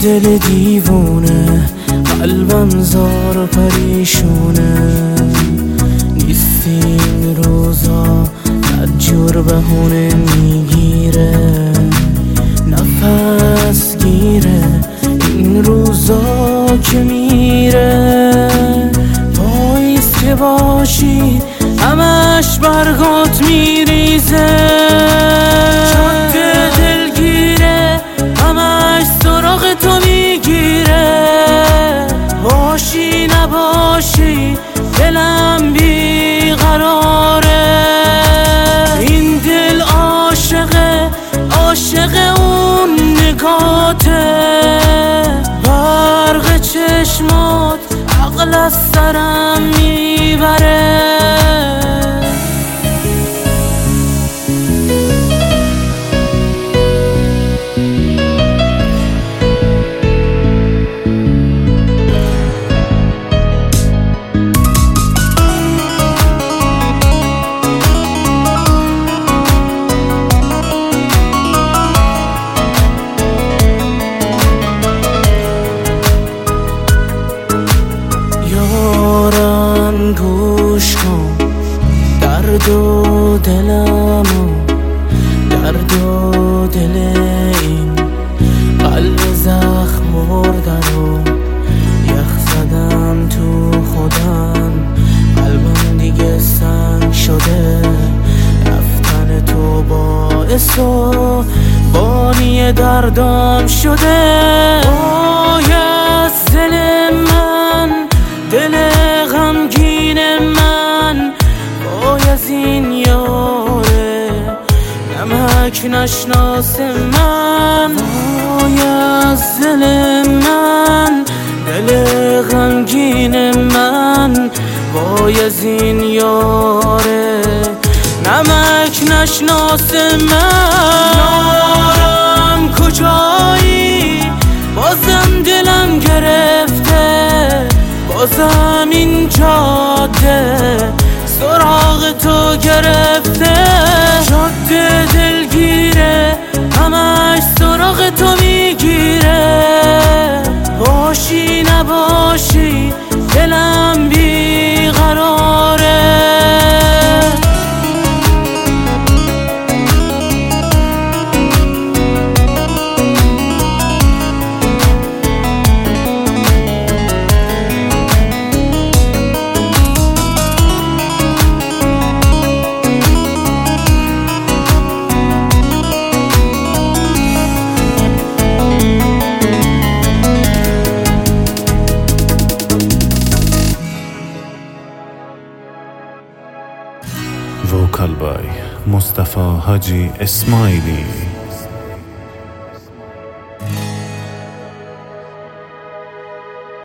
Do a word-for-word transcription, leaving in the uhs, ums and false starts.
دل دیوونه، قلبم زار و پریشونه. نیستی این روزا بدجور بهونه میگیره، نفس گیره این روزا که میره. پاییز که باشی همش برگات میریزه، جاده دلگیره همش سراغ تو میگیره. باشی نباشی دلم بیقراره، این دل عاشقه عاشق اون نگاته. برق چشمات عقل از سرم میبره. یارم گوش کن درد و دلمو، درد و دل این قلب زخم برده رو. یخ زدم تو خودم، قلبم دیگه سنگ شده. رفتن تو باعث و بانی دردام شده. باید دل من، دل غمگین من، باید این یاره نمک نشناس من. باید دل من، دل غمگین من، باید این یاره نمک نشناس من. یارم کجایی؟ بازم دلم گرفته، بازم این جاده سراغ تو گرفته. جاده دلگیره همش سراغ تو میگیره. باشی نباشی دلم بیقراره. Vocal by Mustafa Haji Ismaili.